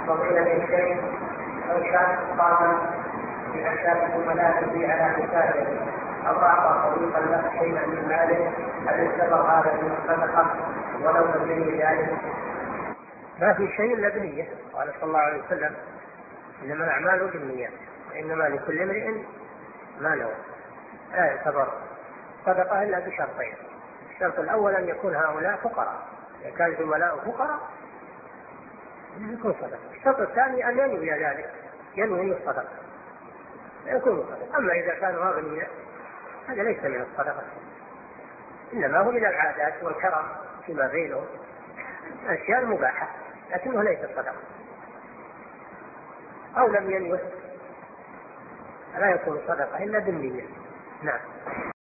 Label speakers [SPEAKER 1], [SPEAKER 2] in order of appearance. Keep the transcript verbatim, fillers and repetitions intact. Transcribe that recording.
[SPEAKER 1] فضيلة الشيخ، لو كان قام بأشياء زملائه على حسابه أو أعطى صديقا له شيئا من ماله، هل يعتبر هذا من الصدقة ولو بدون ذلك؟
[SPEAKER 2] ما في شيء إلا بنية. قال صلى الله عليه وسلم: إنما الأعمال بالنيات وإنما لكل امرئ ما نوى. لا يعتبر صدقة إلا بشرطين: الشرط الأول أن يكون هؤلاء فقراء، إذا كان زملاء فقراء يكون صدقة. الشرط الثاني أن ينوي ذلك، ينوي الصدقة يكون صدقة. أما إذا كانوا أغنياء هذا ليس من الصدقة، إنما هو من العادات والكرم فيما بينهم، أشياء مباحة لكنه ليس صدقة. أو لم ينوه لا يكون صدقة إلا بالنية. نعم.